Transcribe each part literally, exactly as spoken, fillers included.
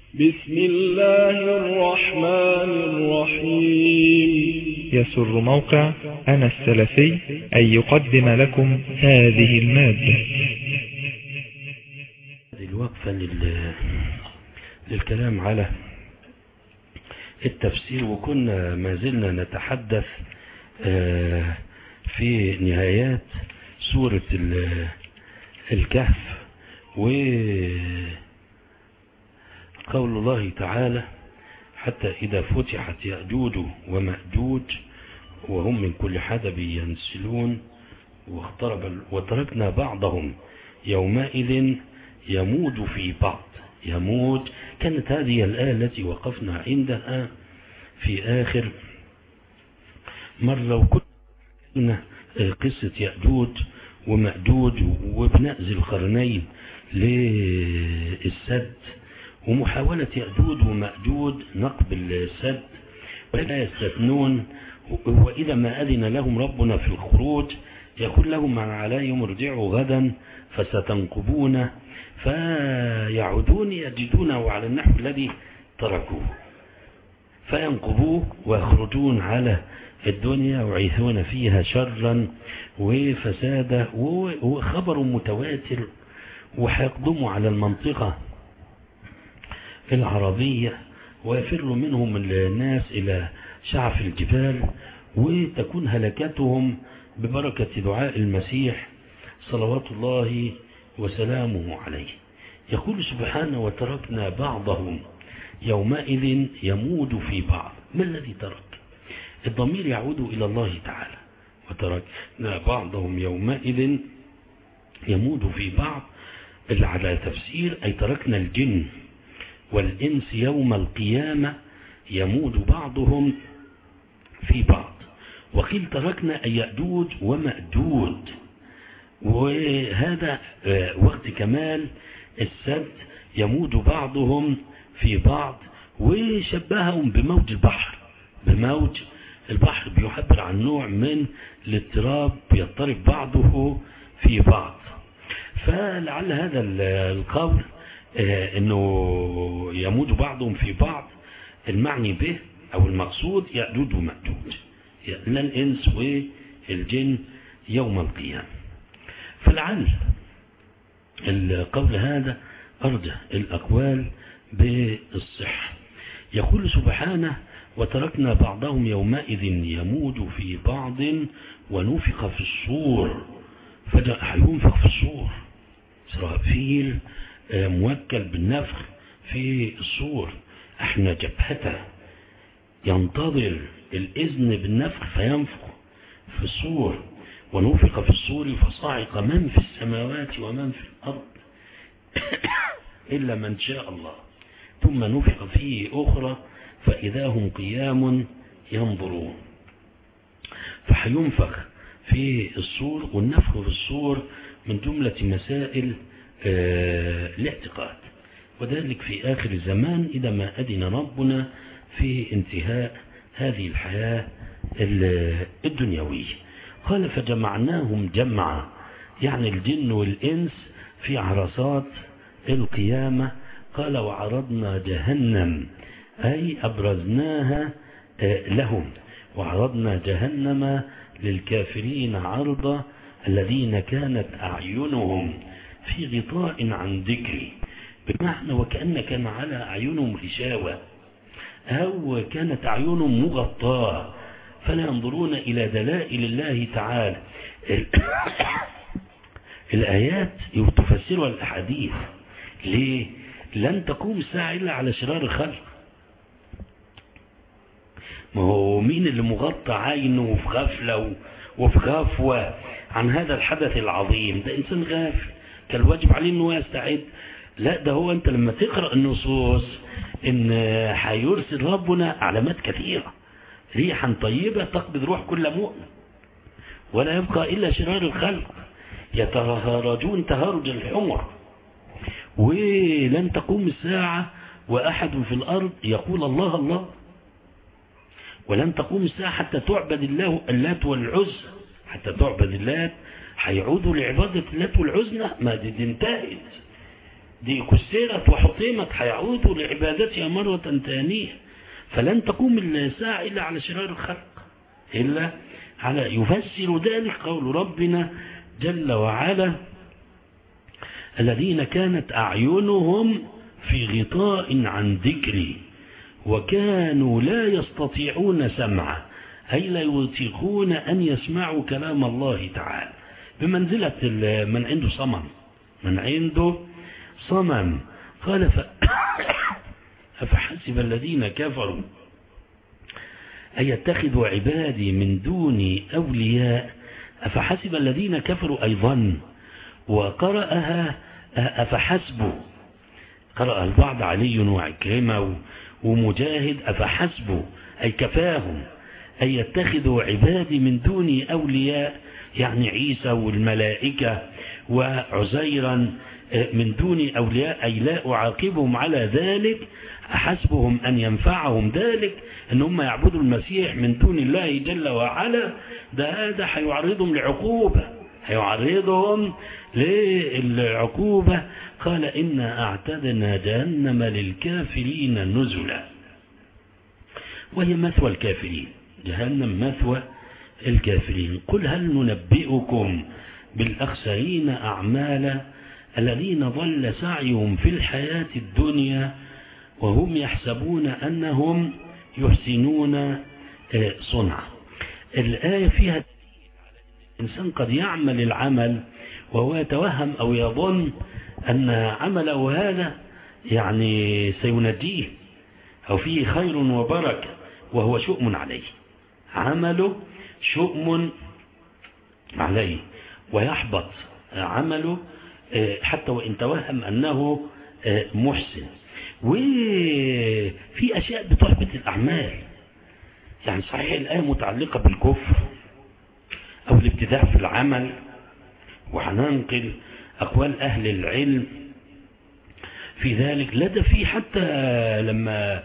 بسم الله الرحمن الرحيم. يسر موقع أنا السلفي أن يقدم لكم هذه المادة. الوقفة لل... للكلام على التفسير، وكنا ما زلنا نتحدث في نهايات سورة الكهف، وقول الله تعالى: حتى إذا فتحت يأجوج ومأجوج وهم من كل حدب ينسلون واقترب وتركنا بعضهم يومئذ يموج في بعض. يموج كانت هذه الآية التي وقفنا عندها في آخر مرة، وكنا قصة يأجوج ومأجوج وابناء ذي القرنين للسد، ومحاولة يأجوج ومأجوج نقب السد ولا يستثنون. وإذا ما أذن لهم ربنا في الخروج يقول لهم: من عليهم ارجعوا غدا فستنقبون، فيعودون يجدونه على النحو الذي تركوه، فينقبوه ويخرجون على الدنيا ويعيثون فيها شرا وفسادا، وخبر متواتر، وحيقدموا على المنطقة العربية ويفر منهم الناس إلى شعف الجبال، وتكون هلكتهم ببركة دعاء المسيح صلوات الله وسلامه عليه. يقول سبحانه: وتركنا بعضهم يومئذ يموج في بعض. ما الذي ترك؟ الضمير يعود إلى الله تعالى. وتركنا بعضهم يومئذ يموج في بعض على تفسير أي تركنا الجن والإنس يوم القيامة يموج بعضهم في بعض. وقيل تركنا أي يأجوج ومأجوج، وهذا وقت كمال السد يموج بعضهم في بعض، وشبههم بموج البحر. بموج البحر بيعبر عن نوع من الاضطراب يضطرب بعضه في بعض. فلعل هذا القول انه يموج بعضهم في بعض المعني به او المقصود يأجوج ومأجوج، لا الانس والجن يوم القيامة. فلعل القول هذا ارجح الاقوال بالصحة. يقول سبحانه: وتركنا بعضهم يومئذ يموج في بعض ونفخ في الصور. فجاء هينفخ في الصور، إسرافيل موكل بالنفخ في الصور، احنا جبهته ينتظر الإذن بالنفخ فينفخ في الصور. ونفخ في الصور فصعق من في السماوات ومن في الأرض إلا من شاء الله، ثم نفخ فيه أخرى فإذا هم قيام ينظرون. فحينفخ في الصور، والنفخ في الصور من جملة مسائل آه الاعتقاد، وذلك في آخر الزمان إذا ما أذن ربنا في انتهاء هذه الحياة الدنيوية. قال: فجمعناهم جمعا، يعني الجن والإنس في عرصات القيامة. قال: وعرضنا جهنم، أي أبرزناها لهم، وعرضنا جهنم للكافرين عرضا الذين كانت أعينهم في غطاء عن ذكري، بمعنى وكأن كان على أعينهم غشاوة أو كانت أعينهم مغطاة فلا ينظرون إلى دلائل الله تعالى. الآيات تفسرها الأحاديث. ليه؟ لن تقوم الساعة إلا على شرار الخلق. ما هو مين اللي مغطى عينه في غفلة وفي غفوة عن هذا الحدث العظيم؟ ده إنسان غافل، كان الواجب عليه أنه يستعد. لا، ده هو أنت لما تقرأ النصوص إن حيرسل ربنا علامات كثيرة، ريحا طيبة تقبض روح كل مؤمن، ولا يبقى إلا شرار الخلق يتهارجون تهارج الحمر. ولن تقوم الساعة وأحد في الأرض يقول الله الله، ولن تقوم الساعة حتى تعبد الله اللات والعزى، حتى تعبد اللات. هيعودوا لعبادة اللات والعزى؟ ما دي انتهت. دي كسرت وحطمت هيعودوا لعبادتها مرة ثانية. فلن تقوم الساعة إلا على شرار الخلق، إلا على يفسر ذلك قول ربنا جل وعلا الذين كانت أعينهم في غطاء عن ذكري وكانوا لا يستطيعون سمعا، أي لا يطيقون أن يسمعوا كلام الله تعالى، بمنزلة من عنده صمم، من عنده صمم. قال أفحسب الذين كفروا أن يتخذوا عبادي من دوني أولياء، أفحسب الذين كفروا أيضا. وقرأها أفحسبوا، قرأ البعض علي وعكرمة ومجاهد أفحسبوا أي كفاهم أن يتخذوا عبادي من دوني أولياء، يعني عيسى والملائكة وعزيرا من دون أولياء، أي لا أعاقبهم على ذلك، أحسبهم أن ينفعهم ذلك أن هم يعبدوا المسيح من دون الله جل وعلا. ده هذا هيعرضهم لعقوبة، هيعرضهم للعقوبة. قال إنا أعتدنا جهنم للكافرين نزلا، وهي مثوى الكافرين، جهنم مثوى الكافرين. قل هل ننبئكم بالأخسرين أعمالا الذين ضل سعيهم في الحياة الدنيا وهم يحسبون أنهم يحسنون صنعا. الآية فيها الإنسان قد يعمل العمل وهو يتوهم أو يظن أن عمله هذا يعني سينجيه أو فيه خير وبركة، وهو شؤم عليه، عمله شؤم عليه ويحبط عمله حتى وإن توهم أنه محسن. وفي أشياء بتحبط الأعمال، يعني صحيح الآية متعلقة بالكفر أو الابتداع في العمل، وهننقل أقوال أهل العلم في ذلك. لا ده في حتى لما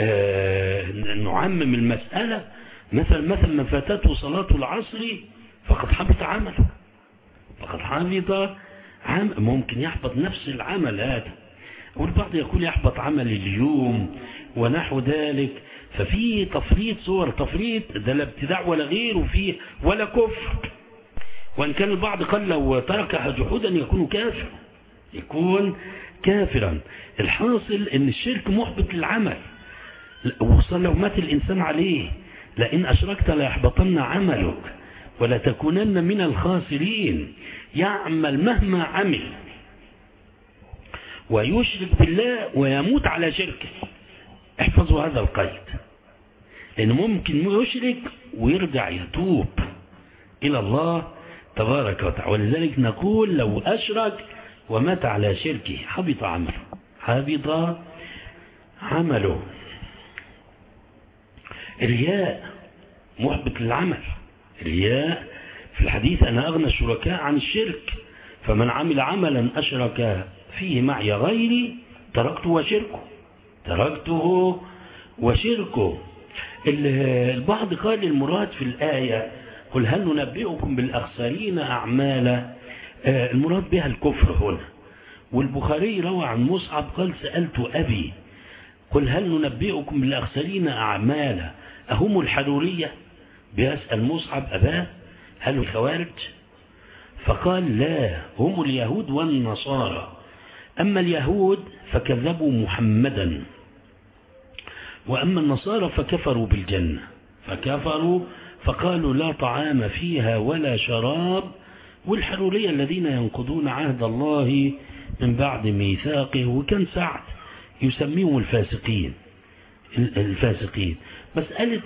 نعمم المسألة، مثلا مثلا من فاتته صلاة العصر فقد حبط عمله، فقد حبط عمل، ممكن يحبط نفس العمل هذا، والبعض يقول يحبط عمل اليوم ونحو ذلك. ففي تفريط، صور تفريط، ده لا ابتداع ولا غيره فيه ولا كفر. وإن كان البعض قال لو تركها جحودا يكون كافر، يكون كافرا. الحاصل ان الشرك محبط للعمل، وصل لو مات الإنسان عليه لئن أشركت لا يحبطن عملك ولا تكونن من الخاسرين. يعمل مهما عمل ويشرك بالله ويموت على شركه، احفظوا هذا القيد، لأنه ممكن يشرك ويرجع يتوب إلى الله تبارك وتعالى. ولذلك نقول لو أشرك ومات على شركه حبط عمله، حبط عمله. الرياء محبط للعمل، الرياء في الحديث أنا أغنى الشركاء عن الشرك، فمن عمل عملا أشرك فيه معي غيري تركته وشركه، تركته وشركه. البعض قال المراد في الآية قل هل ننبئكم بالأخسرين أعمالا، المراد بها الكفر هنا. والبخاري روى عن مصعب قال سألت أبي قل هل ننبئكم بالأخسرين أعمالا أهم الحرورية؟ بيسأل مصعب أباه هل الخوارج؟ فقال لا، هم اليهود والنصارى. أما اليهود فكذبوا محمدا، وأما النصارى فكفروا بالجنة، فكفروا فقالوا لا طعام فيها ولا شراب. والحرورية الذين ينقضون عهد الله من بعد ميثاقه، وكان سعد يسميهم الفاسقين، الفاسقين. مسألة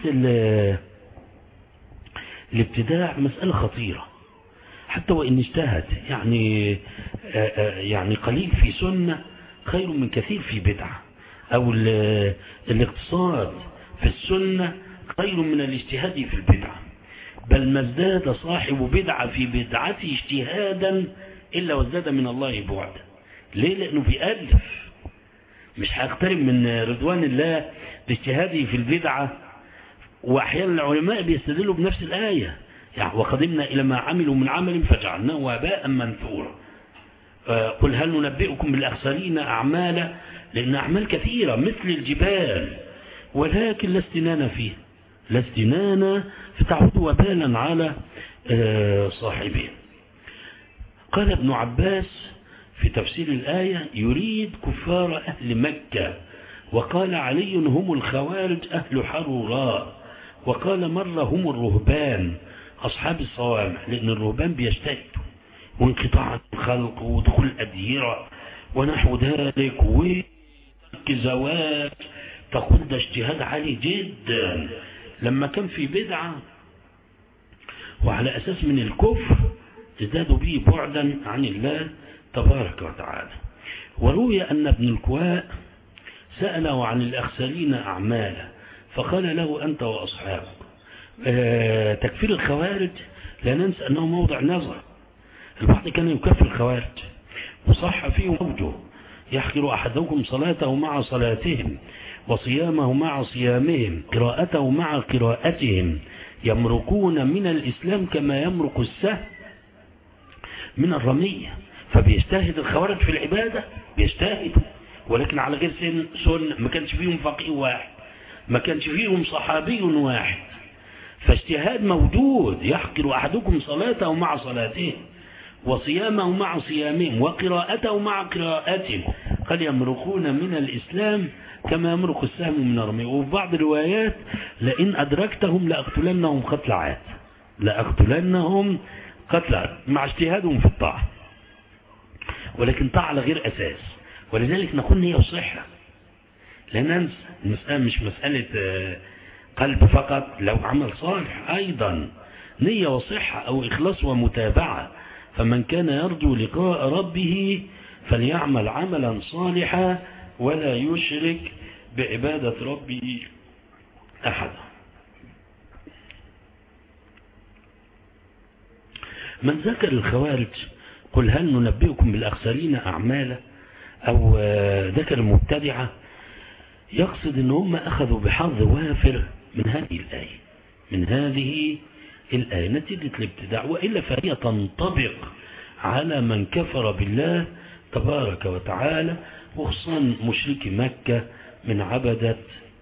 الابتداع مسألة خطيرة، حتى وإن اجتهد، يعني يعني قليل في سنة خير من كثير في بدعة، أو الاقتصاد في السنة خير من الاجتهاد في البدعة. بل ما ازداد صاحب بدعة في بدعته اجتهادا إلا وازداد من الله بعدا. ليه؟ لأنه بيألف، مش هيقترب من رضوان الله باجتهاده في البدعة. وأحيانا العلماء بيستدلوا بنفس الآية، يعني وقدمنا إلى ما عملوا من عمل فجعلناه وباء منثورا. قل هل ننبئكم بالأخسرين أعمالا، لأن أعمال كثيرة مثل الجبال ولكن لا استنان فيه، لا استنان فتعود وبالا على صاحبه. قال ابن عباس في تفسير الآية يريد كفار أهل مكة، وقال علي هم الخوارج أهل حروراء، وقال مرة هم الرهبان أصحاب الصوامع، لأن الرهبان بيجتهدوا وانقطاع الخلق ودخول الأديرة ونحو ذلك وترك زواج، تقول ده اجتهاد عالي جدا. لما كان في بدعة وعلى أساس من الكفر ازدادوا به بعدا عن الله تبارك وتعالى. وروي أن ابن الكواء سأله عن الأخسرين أعمالا فقال له أنت وأصحابك. اه تكفير الخوارج لا ننسى أنه موضع نظر، البعض كان يكفر الخوارج وصح فيه موجه، يحقر أحدكم صلاته مع صلاتهم وصيامه مع صيامهم قراءته مع قراءتهم، يمرقون من الإسلام كما يمرق السهم من الرمية. فبيجتهد الخوارج في العبادة بيجتهد، ولكن على غير سن سن ما كانش فيهم فقيه واحد، ما كانش فيهم صحابي واحد، فاجتهاد موجود. يحقر أحدكم صلاته مع صلاتهم وصيامه مع صيامهم وقراءته مع قراءتهم، قال يمرقون من الإسلام كما يمرق السهم من الرمية. وفي بعض الروايات لئن أدركتهم لأقتلنهم قتل عاد، لأقتلنهم قتل عاد، مع اجتهادهم في الطاعة، ولكن طاعة على غير أساس. ولذلك نقول نية وصحة، لا ننسى المسألة مش مسألة قلب فقط، لو عمل صالح أيضا نية وصحة أو إخلاص ومتابعة. فمن كان يرجو لقاء ربه فليعمل عملا صالحا ولا يشرك بعبادة ربه أحدا. من ذكر الخوارج قل هل ننبئكم بالأخسرين أعمالا أو ذكر المبتدعة يقصد أن هم أخذوا بحظ وافر من هذه الآية، من هذه الآية نتيجة الابتداع، وإلا فهي تنطبق على من كفر بالله تبارك وتعالى، وخصوصا مشركي مكة من عبدة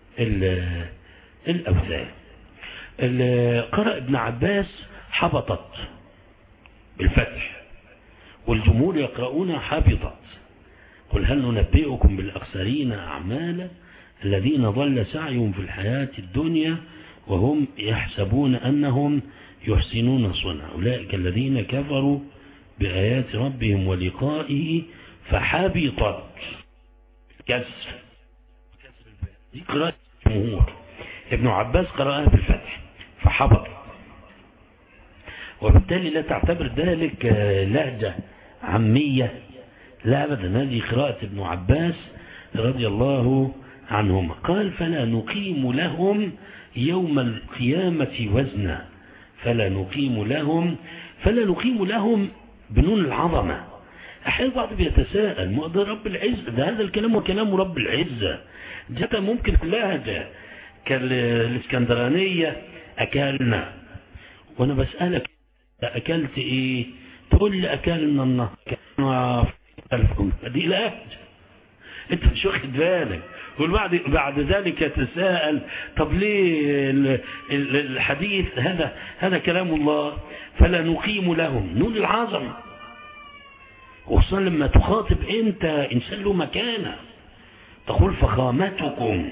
الأوثان. قرأ ابن عباس حبطت بالفتح، والجمهور يقرؤون حبطت. قل هل ننبئكم بالأخسرين أعمالا الذين ضل سعيهم في الحياة الدنيا وهم يحسبون أنهم يحسنون صنعا أولئك الذين كفروا بآيات ربهم ولقائه فحبطت. كسر دي قراءة الجمهور، ابن عباس قرأها بالفتح فحبط، وبالتالي لا تعتبر ذلك لهجة عامية، لا أبدا، هذه قراءة ابن عباس رضي الله عنهما. قال فلا نقيم لهم يوم القيامة وزنا، فلا نقيم لهم، فلا نقيم لهم بنون العظمة. أحيانا بعض بيتساءل ما ده رب العزة، ده هذا الكلام وكلام رب العزة، جاءت ممكن لهجة كالإسكندرانية أكلنا، وأنا بسألك أكلت إيه؟ تقول لي أكلنا النهر دي لهجة، أنت مش واخد بالك. والبعد بعد ذلك يتساءل طب ليه الحديث هذا هذا كلام الله فلا نقيم لهم نون العظمة، وخصوصا لما تخاطب أنت إنسان له مكانة، تقول فخامتكم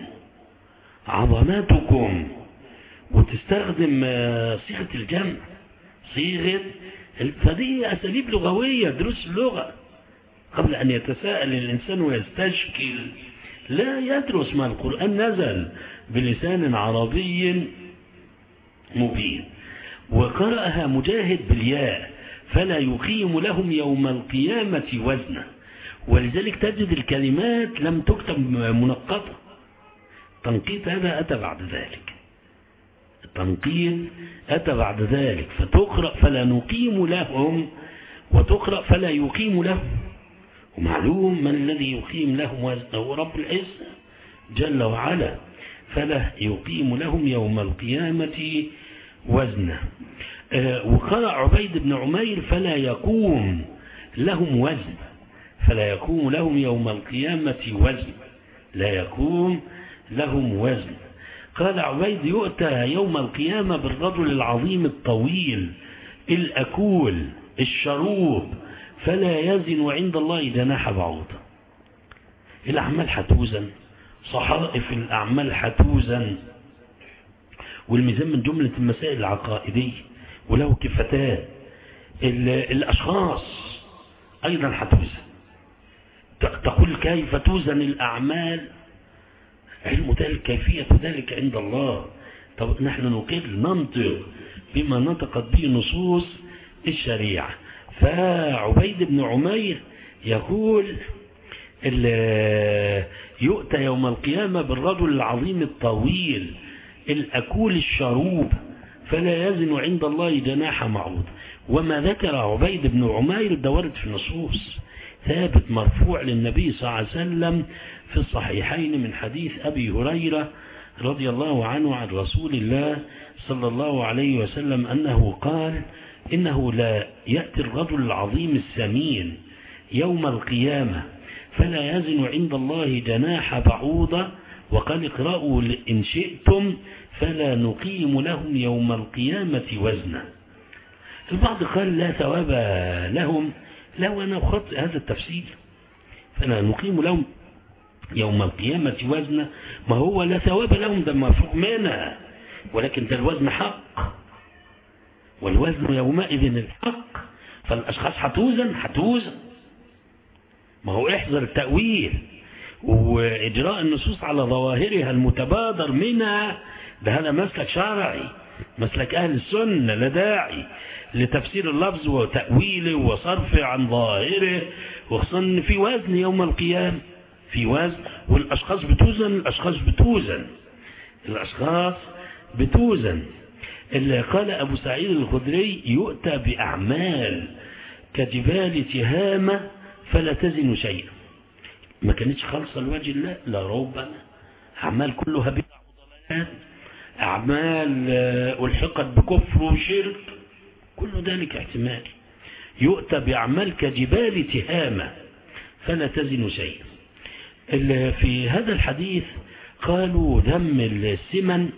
عظمتكم، وتستخدم صيغة الجمع، صيغة، فدي أساليب لغوية دروس اللغة. قبل أن يتساءل الإنسان ويستشكل لا يدرس ما القرآن نزل بلسان عربي مبين. وقرأها مجاهد بالياء فلا يقيم لهم يوم القيامة وزنا، ولذلك تجد الكلمات لم تكتب منقطة، التنقيط هذا أتى بعد ذلك، التنقيط أتى بعد ذلك، فتقرأ فلا نقيم لهم وتقرأ فلا يقيم لهم. ومعلوم من الذي يقيم لهم وزنا هو رب العزة جل وعلا، فلا يقيم لهم يوم القيامة وزنا. آه وقال عبيد بن عمير فلا يقوم لهم وزن، فلا يقوم لهم يوم القيامة وزن، لا يقوم لهم وزن. قال عبيد يؤتى يوم القيامة بالرجل العظيم الطويل الأكول الشروب فلا يزن عند الله جناح بعوضة. الأعمال هتوزن، صحائف الأعمال هتوزن، والميزان من جملة المسائل العقائدية وله كفتان. الأشخاص أيضا هتوزن. تقول كيف توزن الأعمال؟ علم ذلك كيفية ذلك عند الله. طب نحن نقر ننطق بما نطقت به نصوص الشريعة. فعبيد بن عمير يقول يؤتى يوم القيامة بالرجل العظيم الطويل الأكول الشروب فلا يزن عند الله جناح بعوضة. وما ذكر عبيد بن عمير ده ورد في النصوص ثابت مرفوع للنبي صلى الله عليه وسلم في الصحيحين من حديث أبي هريرة رضي الله عنه عن رسول الله صلى الله عليه وسلم أنه قال إنه لا يأتي الرجل العظيم السمين يوم القيامة فلا يزن عند الله جناح بعوضة، وقال اقرأوا إن شئتم فلا نقيم لهم يوم القيامة وزنا. البعض قال لا ثواب لهم، لا وأنا أخطئ هذا التفسير، فلا نقيم لهم يوم القيامة وزنا. ما هو لا ثواب لهم ده مفروغ منها، ولكن ده الوزن حق، والوزن يومئذ الحق. فالأشخاص هتوزن هتوزن ما هو احذر التأويل وإجراء النصوص على ظواهرها المتبادر منها، ده هذا مسلك شرعي، مسلك أهل السنة، لا داعي لتفسير اللفظ وتأويله وصرفه عن ظاهره، وخصوصا ان في وزن يوم القيامة، في وزن، والأشخاص بتوزن، الأشخاص بتوزن الأشخاص بتوزن. اللي قال أبو سعيد الخدري يؤتى بأعمال كجبال تهامة فلا تزن شيئا. ما كانتش خالصة لوجه الله، لا ربما أعمال كلها بدع وضلالات، أعمال ألحقت بكفر وشرك، كل ذلك احتمال. يؤتى بأعمال كجبال تهامة فلا تزن شيئا. في هذا الحديث قالوا ذم السمن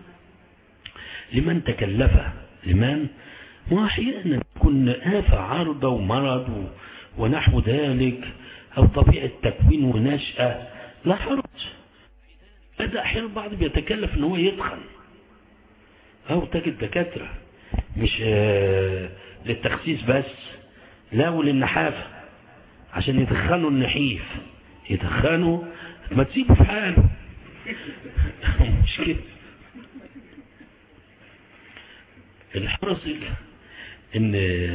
لمن تكلفه، لمن وأحيانا يكون آفة عارضة ومرض ونحو ذلك، أو طبيعة تكوين ونشأة، لا حرج. هذا أحيانا البعض بيتكلف أنه يدخن، أو تجد دكاترة مش للتخسيس بس، لا وللنحافة عشان يدخنوا النحيف، يدخنوا ما تسيبوا في حاله مش كده. الحاصل ان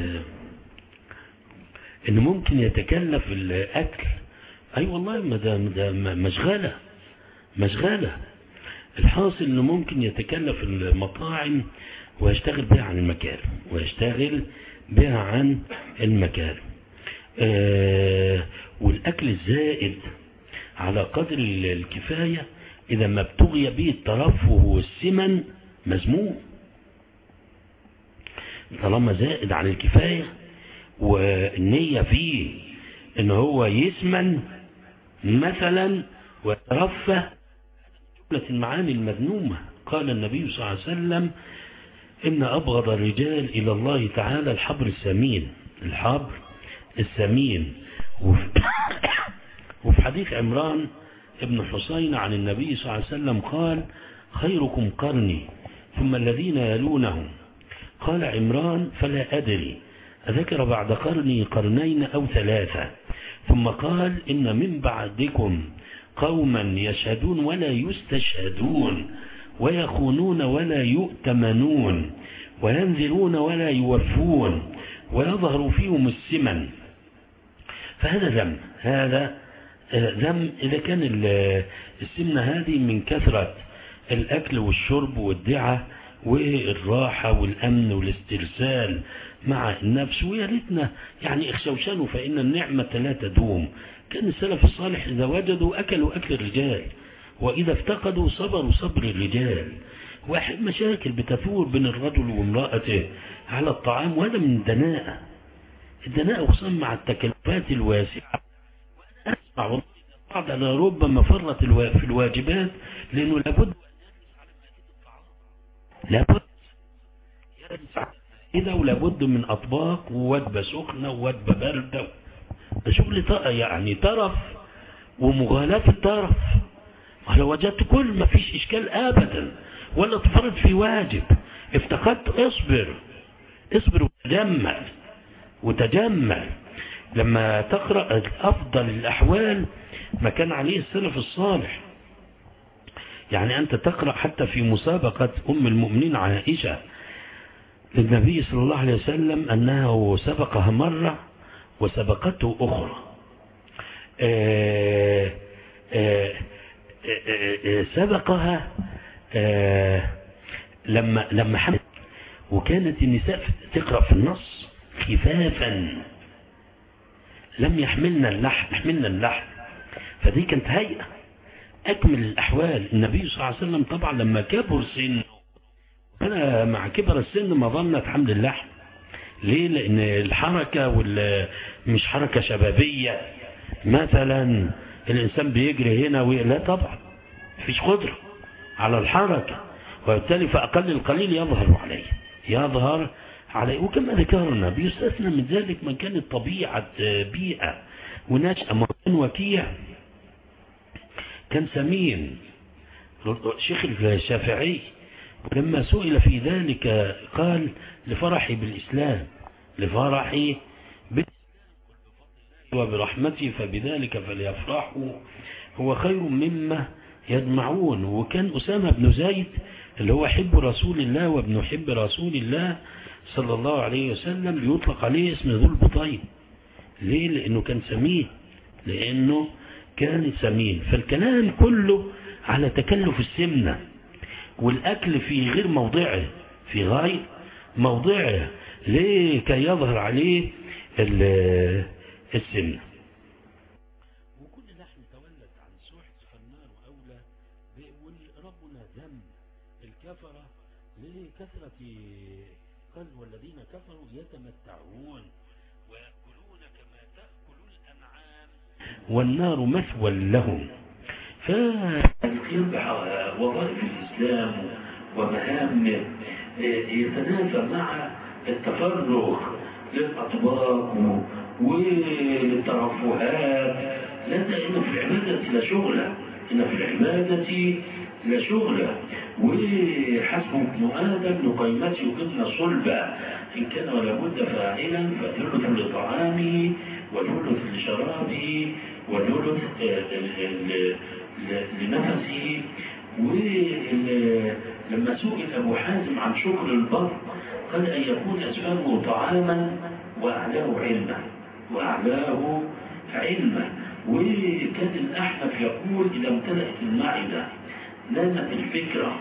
ان ممكن يتكلف الاكل، اي أيوة والله ما ده ده مشغله مشغله. الحاصل انه ممكن يتكلف المطاعم ويشتغل بها عن المكارم، ويشتغل بها عن المكارم. آه والاكل الزائد على قدر الكفايه اذا ما ابتغي به الترفه والسمن مذموم، طالما زائد عن الكفاية والنية فيه ان هو يسمن مثلا ويترفه، جملة المعاني المذمومة. قال النبي صلى الله عليه وسلم إن أبغض الرجال إلى الله تعالى الحبر السمين، الحبر السمين. وفي حديث عمران ابن حسين عن النبي صلى الله عليه وسلم قال خيركم قرني ثم الذين يلونهم. قال عمران فلا أدري أذكر بعد قرني قرنين أو ثلاثة، ثم قال إن من بعدكم قوما يشهدون ولا يستشهدون ويخونون ولا يؤتمنون وينذرون ولا يوفون ويظهر فيهم السمن. فهذا ذم، هذا ذم إذا كان السمنة هذه من كثرة الأكل والشرب والدعة والراحة والأمن والاسترسال مع النفس. ويا ريتنا يعني اخشوشانوا فإن النعمة لا تدوم. كان السلف الصالح إذا وجدوا أكلوا أكل الرجال، وإذا افتقدوا صبروا صبر الرجال. واحد مشاكل بتثور بين الرجل وامرأته على الطعام، وهذا من الدناءة. الدناءة خصوصا مع التكلفات الواسعة بعض ربما فرط في الواجبات لأنه لابد لابد إذا ولابد من أطباق ووجبة سخنة ووجبة باردة. ده شغل يعني طرف ومغالاة في الطرف. ولو وجدت كل ما فيش إشكال أبدا ولا تفرط في واجب. افتقدت اصبر اصبر وتجمل وتجمل. لما تقرأ أفضل الأحوال ما كان عليه السلف الصالح. يعني أنت تقرأ حتى في مسابقة أم المؤمنين عائشة للنبي صلى الله عليه وسلم أنه سبقها مرة وسبقته أخرى. آآ آآ آآ سبقها لما لما حملت، وكانت النساء تقرأ في النص خفافا لم يحملنا اللحم يحملنا اللحم. فدي كانت هيئة أكمل الأحوال. النبي صلى الله عليه وسلم طبعا لما كبر سنه، أنا مع كبر السن ما ظنت حمل اللحم. ليه؟ لأن الحركة وال مش حركة شبابية مثلا الإنسان بيجري هنا لا طبعا مفيش قدرة على الحركة، وبالتالي فأقل القليل يظهر عليه يظهر عليه. وكما ذكرنا بيستثنى من ذلك من كانت طبيعة بيئة ونشأة. مكان وكيع كان سمين شيخ الشافعي، لما سئل في ذلك قال لفرحي بالإسلام لفرحي بالإسلام وبرحمتي فبذلك فليفرحوا هو خير مما يجمعون. وكان أسامة بن زيد اللي هو حب رسول الله وابن حب رسول الله صلى الله عليه وسلم بيطلق عليه اسم ذو البطين. ليه؟ لأنه كان سمين لأنه كان سمين. فالكلام كله على تكلف السمنة والأكل في غير موضعه في غير موضعه ليه؟ كي يظهر عليه السمنة. وكل لحم تولد عن سحت فالنار أولى. ربنا ذم الكفرة لكثرة قال والذين كفروا يتمتعون ويأكلون كما تأكل الأنعام والنار مثوى لهم. فالقيام بوظائف الإسلام ومهامه يتنافى مع التفرغ للأطباق وللترفهات. لا إن في العبادة لا شغلة إن في العبادة لا شغلة. وحسب ابن آدم لقيمته ابن صلبة إن كان ولا بد فاعلا فثلث لطعامه وثلث لشرابه وثلث لنفسه. ولما سئل أبو حازم عن شكر البر قال أن يكون أسفاره طعاما وأعلاه علما وأعلاه علما. وكان الأحنف يقول إذا امتلأت المعدة نامت الفكرة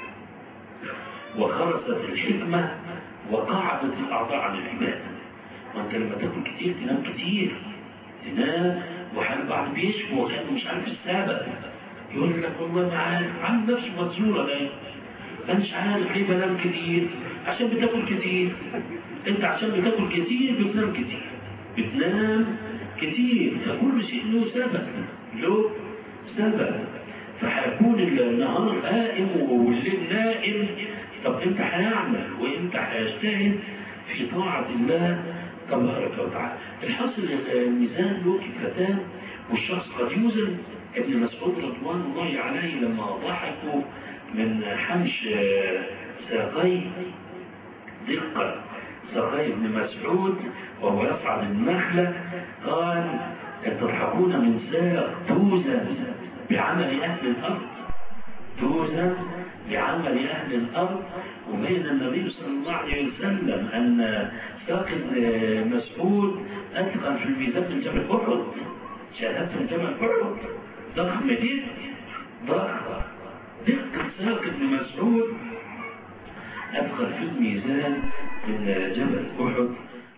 وخرست الحكمة وقعدت الأعضاء عن العبادة. وأنت لما تاكل كتير تنام كتير تنام وحال بعض بيشكو وكانه مش عارف السبب يقول لك والله ما عارف عن نفسه مكسورة ده أنا مش عارف ليه بنام كتير عشان بتاكل كتير. أنت عشان بتاكل كتير بتنام كتير بتنام كتير. فكل شيء له سبب له سبب. فهيكون النهار قائم والليل نائم. طب انت هيعمل وانت هيجتهد في طاعة الله تبارك وتعالى. الحاصل الميزان له كفتان والشخص قد يوزن. ابن مسعود رضوان الله عليه لما ضحكوا من حمش ساقي دقة ساقي ابن مسعود وهو يصعد النخلة قال تضحكون من ساق توزن بعمل أهل الأرض توزن بعمل أهل الأرض. وبين النبي صلى الله عليه وسلم أن ساق ابن مسعود أثقل في الميزان من جبل أحد. شاهدت من جبل أحد ضخم جدا ضخم. دقة ساق ابن مسعود أثقل في الميزان من جبل أحد